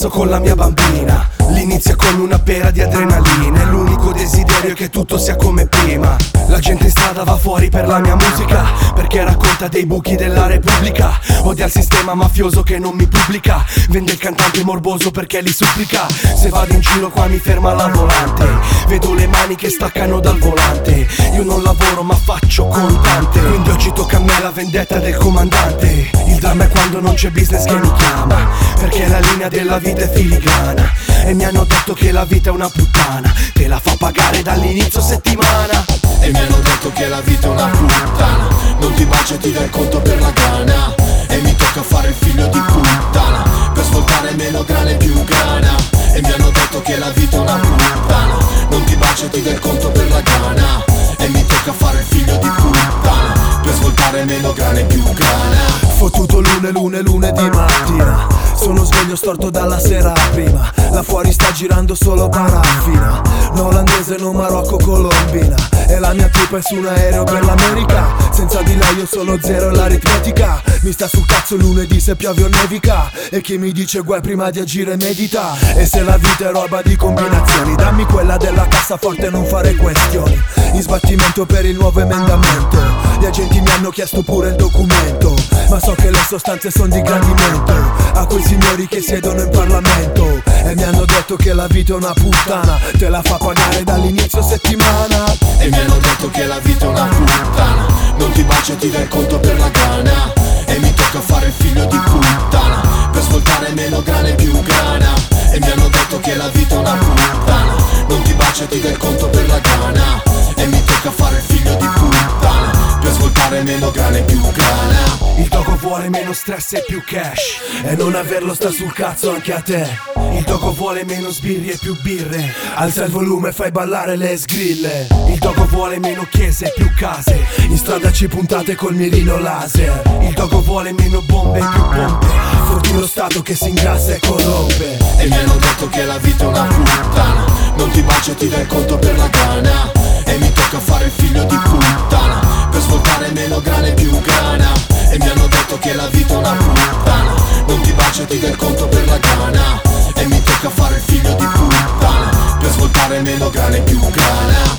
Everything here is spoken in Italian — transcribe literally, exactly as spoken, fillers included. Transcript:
passo con la mia bambina. L'inizio è come una pera di adrenalina e l'unico desiderio è che tutto sia come prima. La gente in strada va fuori per la mia musica, perché racconta dei buchi della Repubblica. Odia il sistema mafioso che non mi pubblica, vende il cantante morboso perché li supplica. Se vado in giro qua mi ferma la volante, vedo le mani che staccano dal volante. Io non lavoro ma faccio contante, quindi oggi tocca a me la vendetta del comandante. Il dramma è quando non c'è business che mi chiama, perché la linea della vita è filigrana. E mi hanno detto che la vita è una puttana, te la fa pagare dall'inizio settimana. E mi hanno detto che la vita è una puttana, non ti bacia e ti dà il conto per la grana. E mi tocca fare il figlio di puttana, per svoltare meno grana e più grana. E mi hanno detto che la vita è una puttana, non ti bacia e ti dà il conto per la grana. E mi tocca fare il figlio di puttana, per svoltare meno grana e più grana. Fottuto lune, lune, lunedì mattina, sono sveglio storto dalla sera prima. Là fuori sta girando solo paraffina, no olandese, no Marocco, Colombina. E la mia tipa è su un aereo per l'America, senza di lei io sono zero e l'aritmetica mi sta sul cazzo lunedì se piove o nevica. E chi mi dice guai prima di agire medita. E se la vita è roba di combinazioni, dammi quella della cassaforte e non fare questioni. In sbattimento per il nuovo emendamento, gli agenti mi hanno chiesto pure il documento, ma so che le sostanze sono di gradimento a quei signori che siedono in Parlamento. E mi hanno detto che la vita è una puttana, te la fa pagare dall'inizio settimana. E mi hanno detto che la vita è una puttana, non ti bacia e ti dà il conto per la grana. E mi tocca fare il figlio di puttana, per svoltare meno grana e più grana. E mi hanno detto che la vita è una puttana, non ti bacia e ti dà il conto per la grana. E mi tocca fare il figlio di puttana, per svoltare meno grana e più grana. Il gioco vuole meno stress e più cash, e non averlo sta sul cazzo anche a te. Il gioco vuole meno sbirri e più birre, alza il volume e fai ballare le sgrille. Il gioco vuole meno chiese e più case, in strada ci puntate col mirino laser. Il gioco vuole meno bombe e più pompe, forti lo stato che si ingrassa e corrompe. E mi hanno detto che la vita è una puttana, non ti bacia e ti dà il conto per la grana. E mi tocca fare il figlio di puttana, per svoltare meno grana e più grana. E mi hanno detto che la vita è una puttana, non ti bacia e ti dà il conto per la grana. E mi tocca fare il figlio di puttana, per svoltare meno grana e più grana.